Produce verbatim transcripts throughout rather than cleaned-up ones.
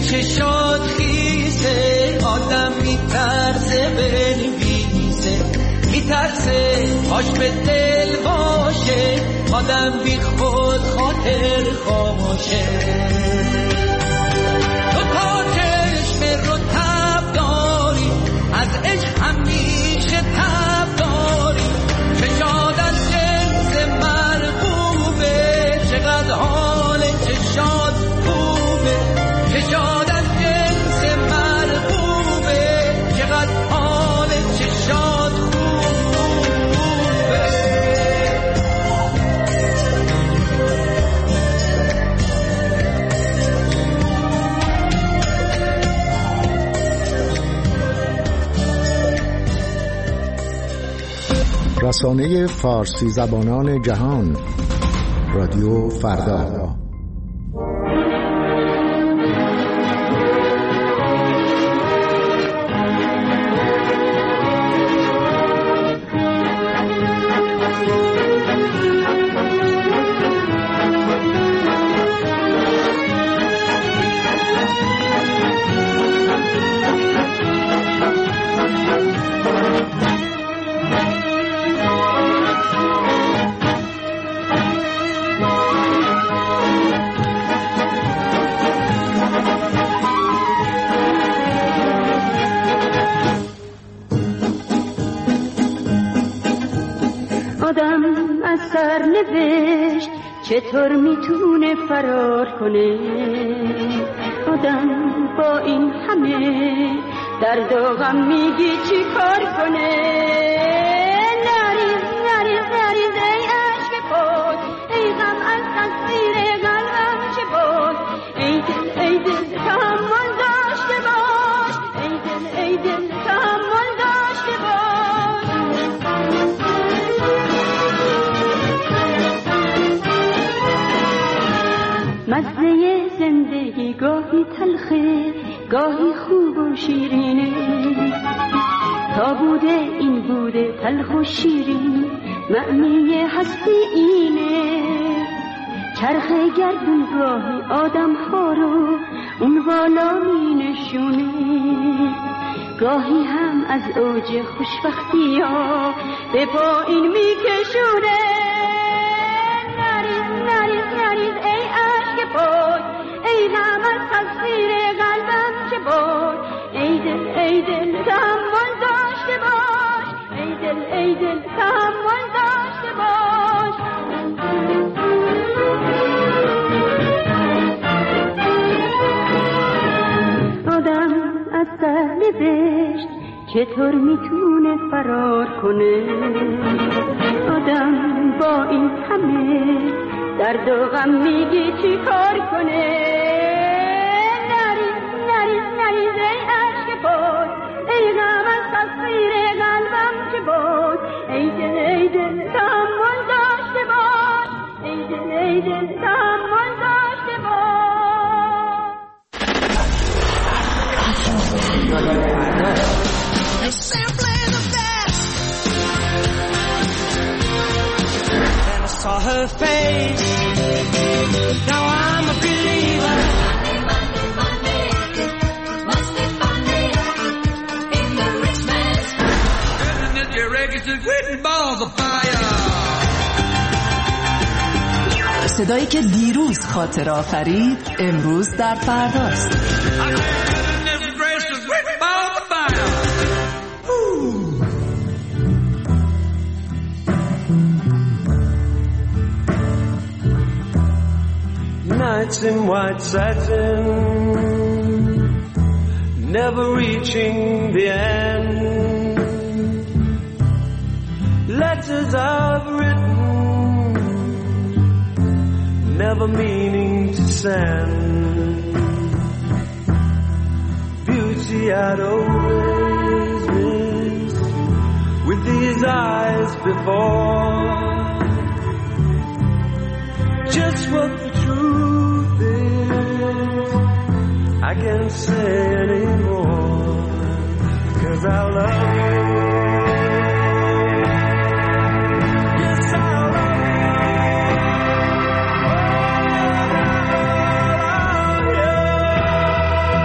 چشات خیسه آدم میترسه بنویسه، میترسه هاش به دل باشه، آدم بی خود خاطر خاموشه. تو تا چشم رو تب داری، از عشق همیشه تب داری، چشاد از جنس مرغوبه، چقدر حال چشاد خوبه، چشاد از جنس مرغوبه، چقدر حال چشاد خوبه. رسانه فارسی زبانان جهان، رادیو فردا. چطور میتونه فرار کنه آدم با این همه درد و غم؟ میگی چی کار کنه؟ نریز نریز نریز ای عشق بود، ای غم از تصویر قلبم چه بود؟ ای دل ای دل تحمل داشته باش، ای دل ای دل تحمل داشته باش. مزه زندگی گاهی تلخه گاهی خوب و شیرینه، تا بوده این بوده تلخ و شیرین، معنی هستی اینه. چرخ گردون گاهی آدم ها رو اون بالا می نشونه، گاهی هم از اوج خوشبختی ها به پایین می کشونه. نریز نریز نریز ای عشق بود، ای غم از تصویر قلبم چه بود؟ ای دل ای دل تحمل داشته باش، ای دل ای دل تحمل داشته باش. آدم از سهل بهشت چطور میتونه فرار کنه؟ آدم با این همه درد و غم میگی چی کار کنه؟ نریز نریز نریز ای عشق بود، ای غم از تصویر قلبم چه بود؟ ای دل ای دل تحمل داشته باش، ای دل ای دل تحمل داشته باش. You're simply the best. Then I saw her face. Now I'm a believer. Money, money, money. Must be funny in the rich man's house. Isn't it your records written balls of fire? صدایی که دیروز خاطر آفرید امروز در فرداست. Nights in white satin, never reaching the end. Letters I've written, never meaning to send. Beauty I'd always missed with these eyes before. Just what the truth is, I can't say anymore, 'cause I love you. Yes, I love you.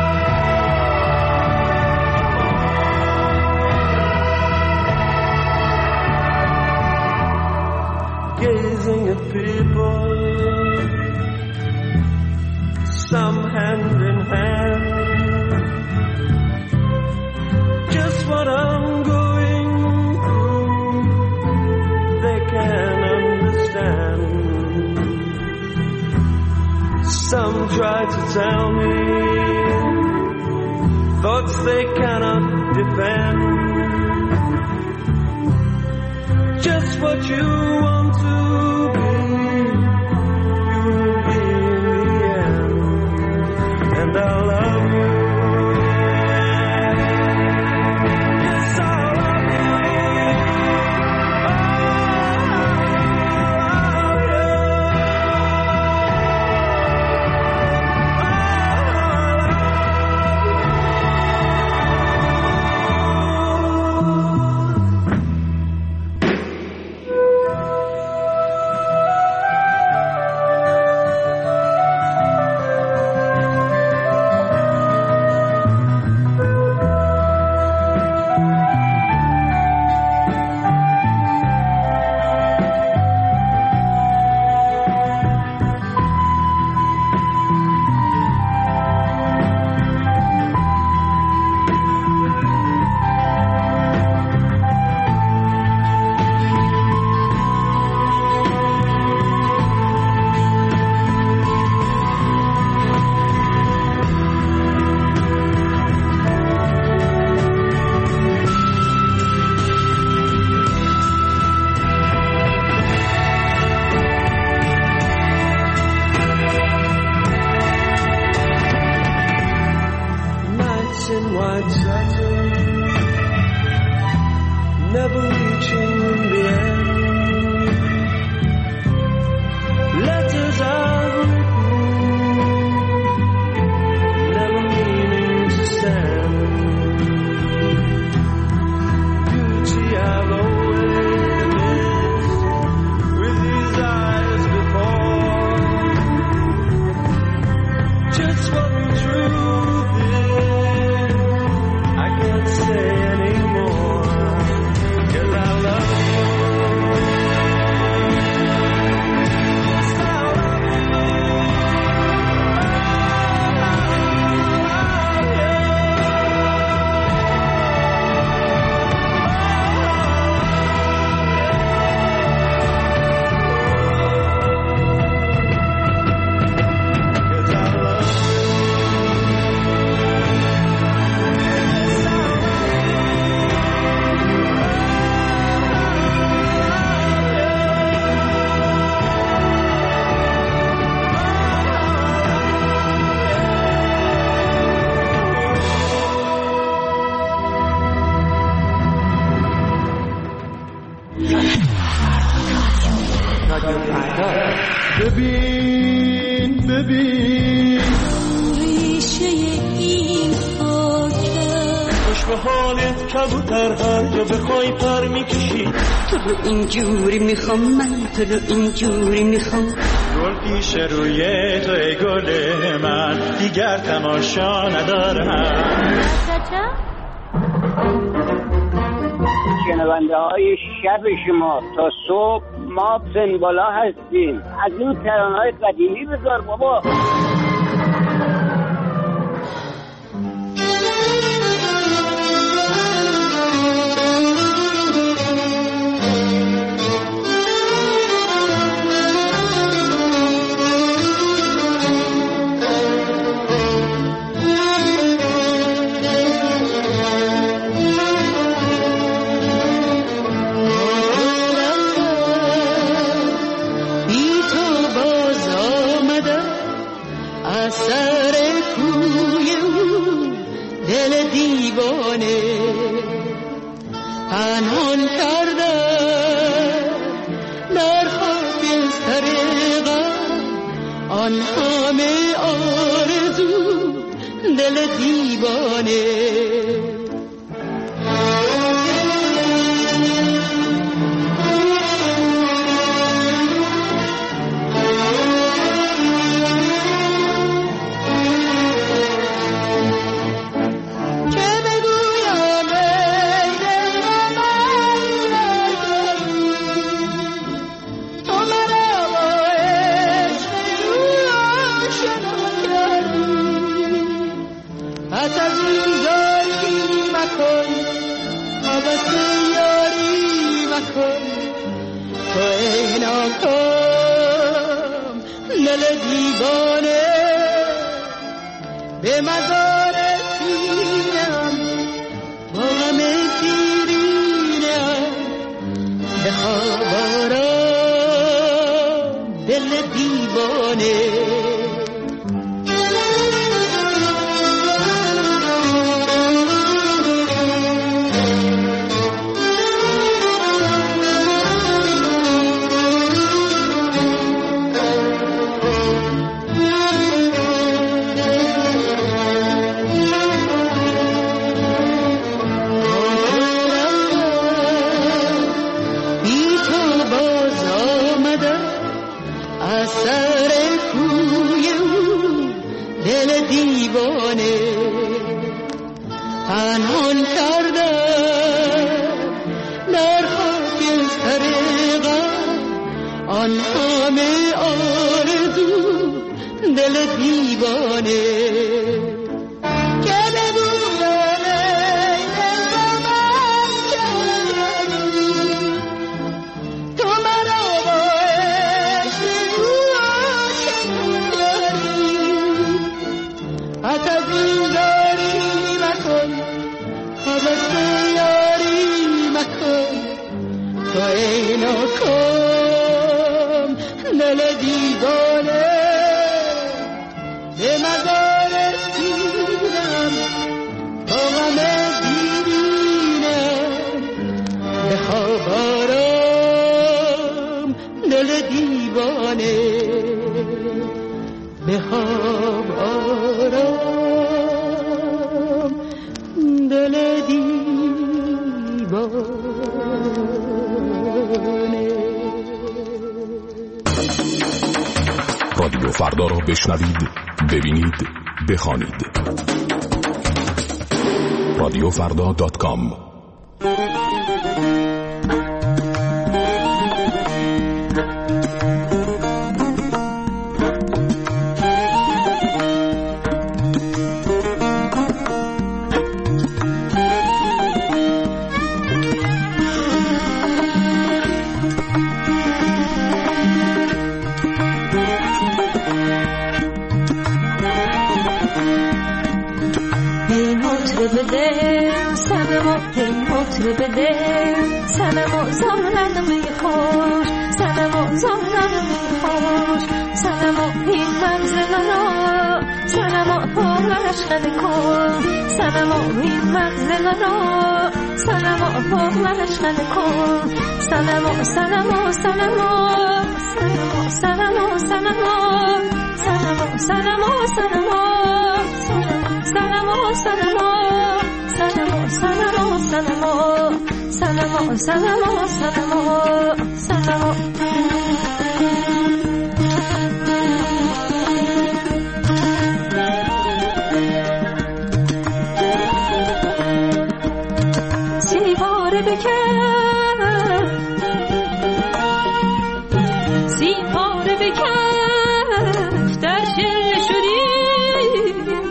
try to tell me thoughts they cannot defend. Just what you want to be, you will be in the end. And I love you. Yes, I love you. ببین ببین ریشه این خاکه خوش به حالت کبوتر هر جا بخوای پر میکشی تو رو اینجوری میخوام من تو رو اینجوری میخوام گل پیش روی تو ای گل من دیگر تماشا ندارم شنونده های شب شما تا صبح ما پسن بالا هستیم. از این ترانه های قدیمی بذار بابا. پنهان کرده در خاکستر غم آن همه آرزو دل دیوانه دل دیوانه به مزار سینم با غم دیرینم بخوابارم دل دیوانه پنهان کردم در خاک سرقم آن همه آرزو دل دیوانه که بدونم ای دل من کردی تو مرا با عشق کردی اتفیزاری مکن حبس یاری مکن تو ای ناکام دل دیوانه به مزار سینم با غم دیرینم بخواب آرام دل دیوانه بخواب آرام دل دیوانه. رادیو فردا را بشنوید، ببینید، بخوانید. رادیو فردا دات کام. بده سلام زارن میخوش سلام زارن میخوش سلام این منزل را سلام پرش کن سلام این منزل را سلام پرش کن سلام سلام سلام سلام سلام سلام سلام سلام سلام سلام سلام سلام سلام سلام سلام سلام سلام سلام سیباره بکن سیباره بکن در شل شدی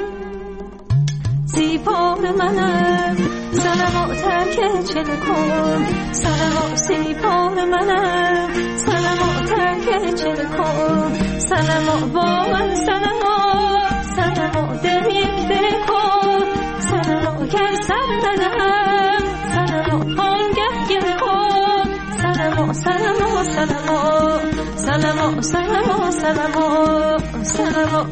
سیباره منم سلام ترک چل کن سلام سیبار منم سلام ترک چل کن سلام با من سلام سلام دل یک دل کن سلام گر سر ندهم سلام آنگه گل کن سلام سلام سلام سلام سلام سلام سلام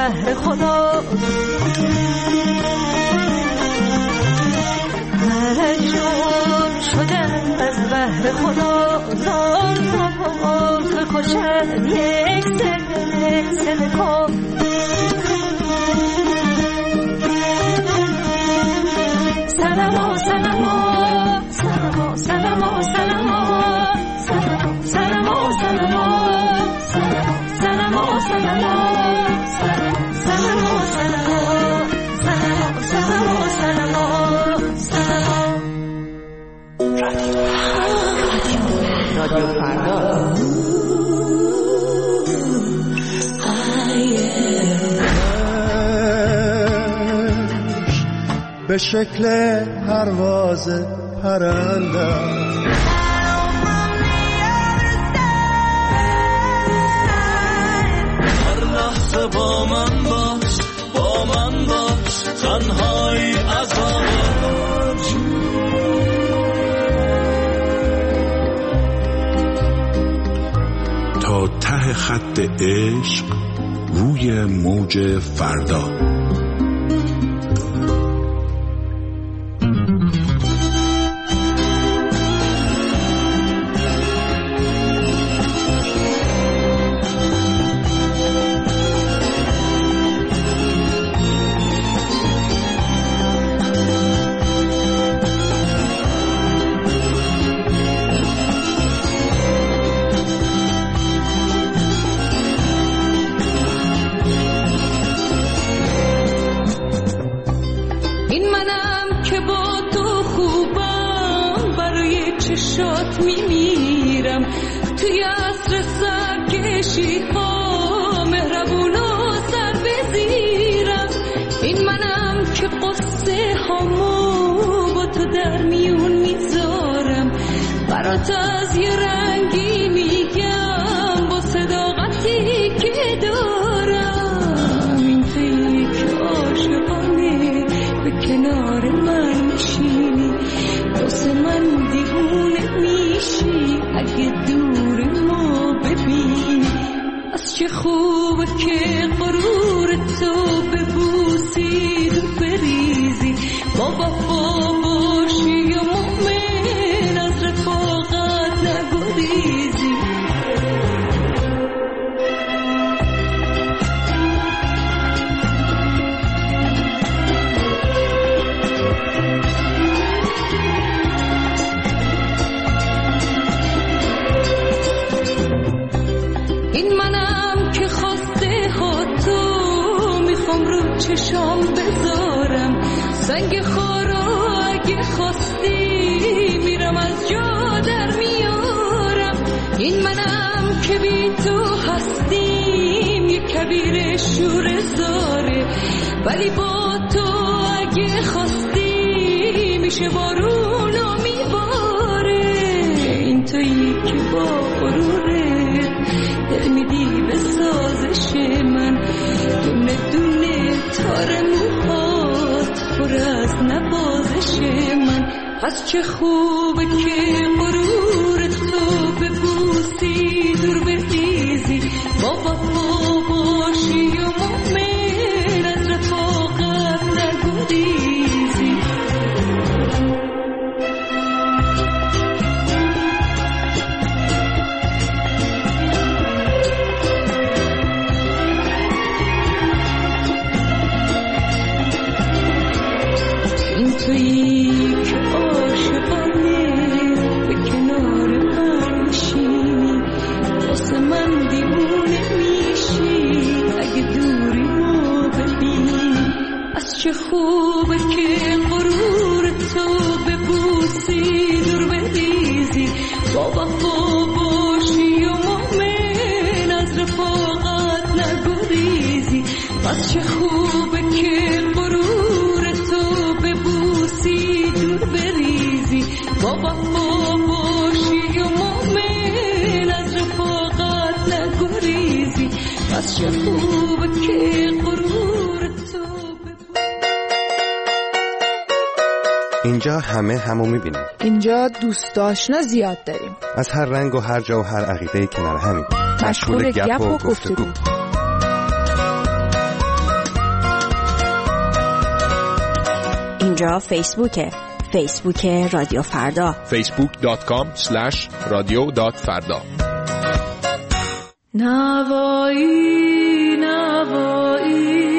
بهر خدا مجنون شدم از بهر خدا زار زار کشد یک سر سر کن سلام سلام سلام سلام سلام سلام سلام سلام سلام سلام سلام رادیو فردا به شکل پرواز پرنده هر لحظه با من باش با من باش تنهایی عذاب تا ته خط عشق روی موج فردا. چشات میمیرم توی عصر سرکشی ها مهربون و سر بزیرم این منم که قصه هامو با تو در میون میذارم برات از یه رنگی میگم با صداقتی که دارم این توی که عاشقانه به کنار من میشینی واسه من دیوونه میشی اگه دور ما ببینی از چه خوبه که غرور تو ببوسی دو بریزی با وفا باشی و مؤمن از رفاقت نگریزی چشام بذارم سنگ خارا اگه خواستی میرم از جا در میارم این منم که بی تو هستیم یک کبیر شور زاره ولی با تو اگه خواستی میشه بارون و میباره این تویی که با غروره دل میدی به سازش من دونه دونه تار موهات پر از نوازش من از چه خوبه که غرور تو ببوسی دور بریزی با وفا باشی و مؤمن از رفاقت نگریزی تویی که عاشقانه به کنار من میشینی واسه من دیوونه میشی اگه دوری ما ببینی از چه خوبه که غرور تو ببوسی دور بریزی با وفا باشی و مؤمن از رفاقت نگریزی از چه خوبه که غرور تو ببوسی دور بریزی با وفا باشی و مؤمن از رفاقت نگریزی از چه خوبه که غرور تو ببوسی. اینجا همه همو میبینیم. اینجا دوست آشنا زیاد داریم. از هر رنگ و هر جا و هر عقیده کنار همین. مشغول گپ و گفتگو. اینجا فیسبوکه، فیسبوک رادیو فردا، فیسبوک دات کام اسلش رادیو دات فردا. نوایی نوایی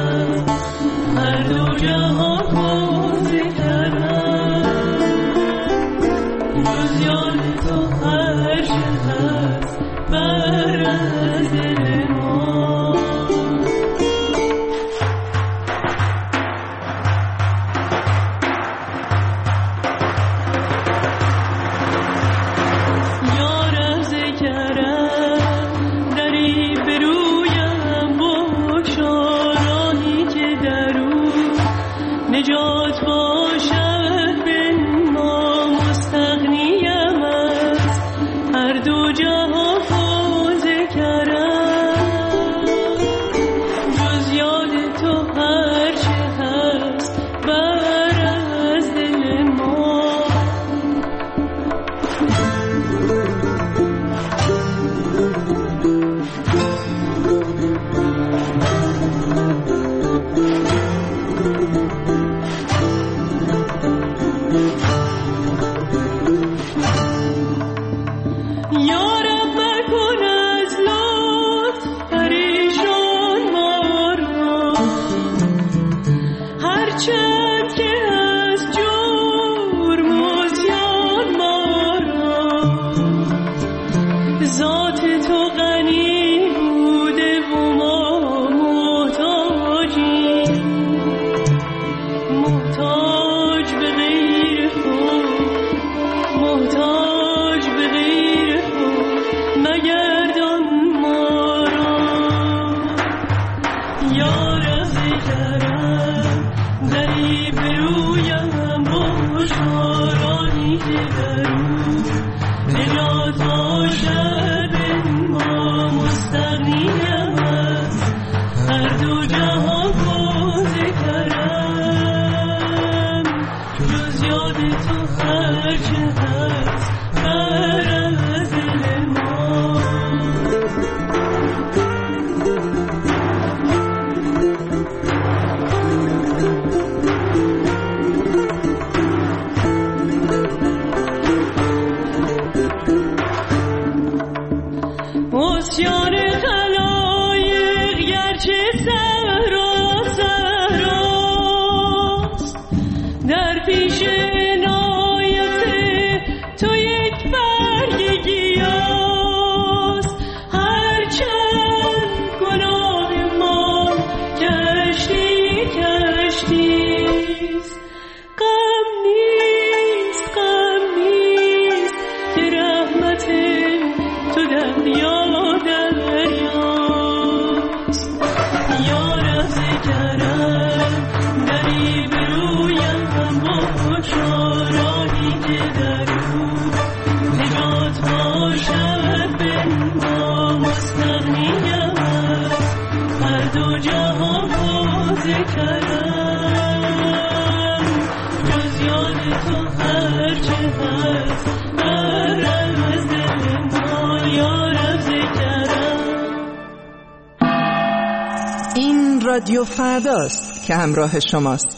هر دو جهان بازی کردن این رادیو فرداست که همراه شماست.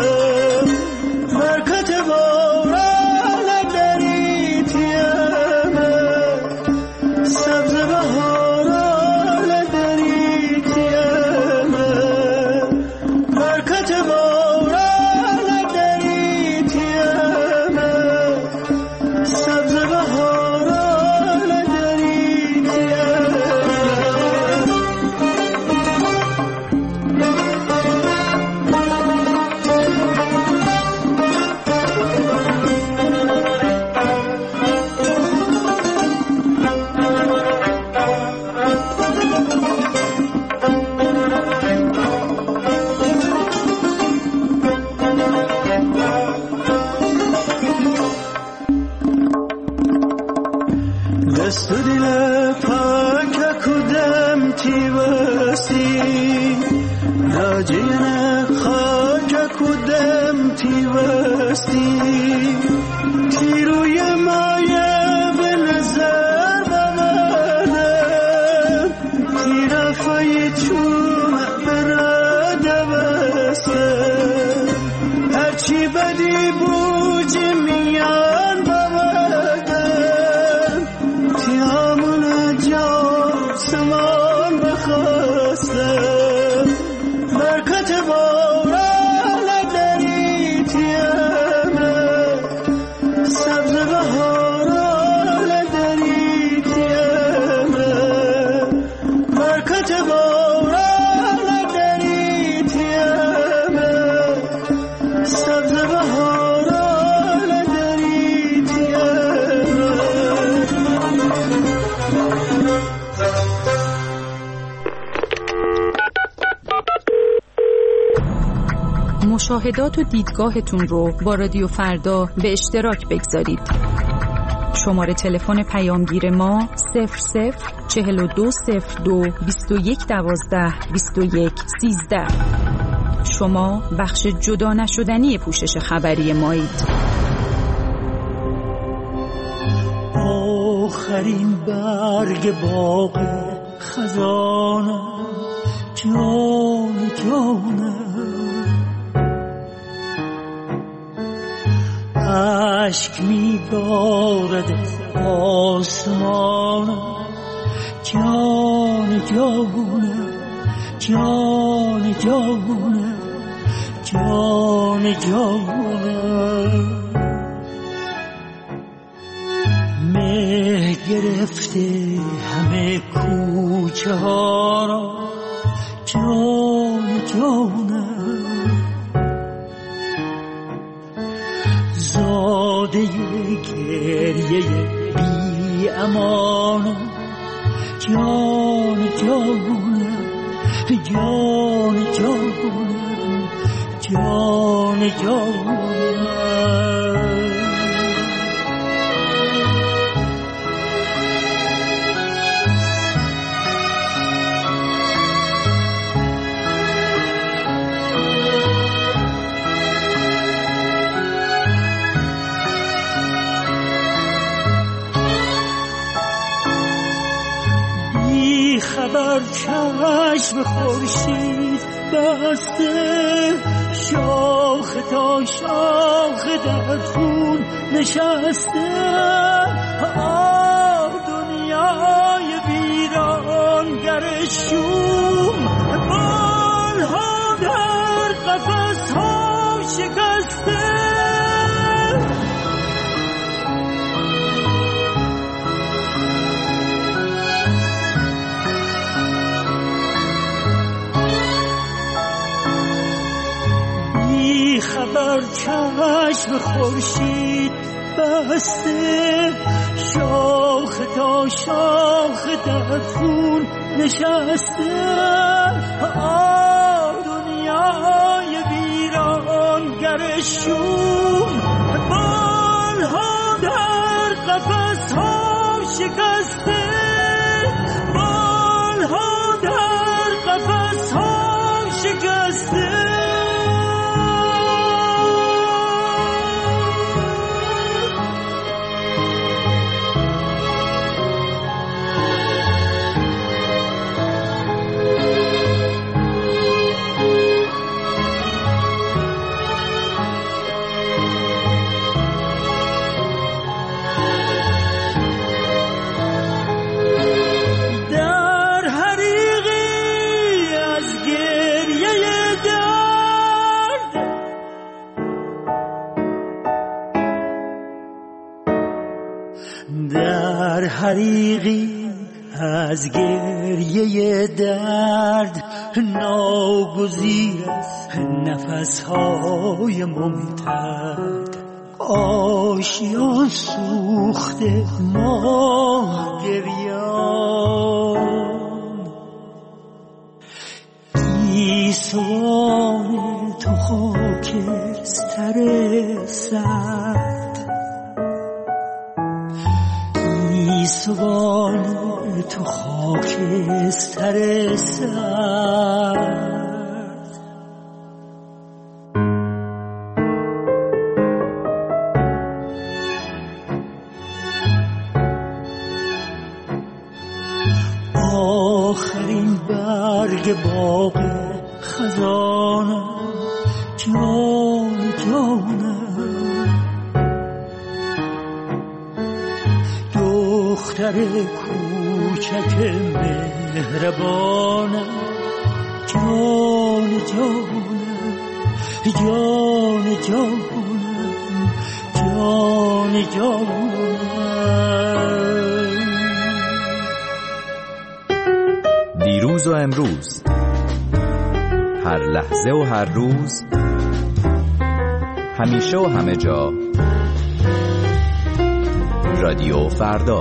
برکت باران دریتیم جنه خاک کدم تیوستی تیروی مایه به نظر بمدم تیرفای چون براده بستم هرچی بدی بوجی میان بمدم تیامون جا سمان بخواستم برکت باران دری تیامه سبز بهاران دری تیامه برکت باران دری تیامه سبز بهاران دری تیامه. مشاهدات و دیدگاهتون رو با رادیو فردا به اشتراک بگذارید. شماره تلفن پیامگیر ما صفر صفر چهل و دو صفر دو بیست و یک دوازده بیست و یک سیزده. شما بخش جدا نشدنی پوشش خبری مایید. آخرین برگ باغ خزانه جان جانه عشق می بارد آسمان جان جانه جان جانه جان جانه مه گرفته همه کوچه ها را جان جانه زاده گریه بی امان جان جانه جان جانه جان جانه. خبر چشم خورشید بسته شاخ تا شاخ در خون نشسته آه دنیای ویرانگر شوم بالها در قفس ها شکسته خبر چشم خورشید بسته شاخ تا شاخ در خون نشسته آه دنیای ویرانگر شوم بالها در قفس ها شکسته بالها در قفس ها شکسته. در حریقی از گریه درد ناگزیر است نفسهای ممتد آشیان سوخته ماه گریان ایسان تو خاکستر سرد ایسان تو خاکستر سرد برگ باغ خزانه جان جانه دختر کوچک مهربانه جان جانه جان جانه جان جانه. دیروز و امروز، هر لحظه و هر روز، همیشه و همه جا، رادیو فردا.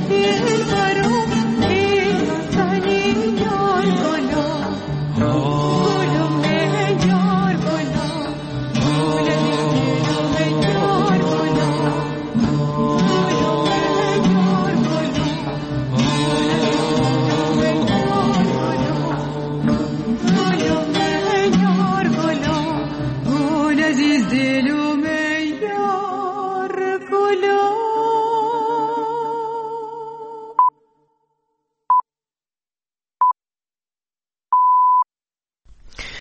Oh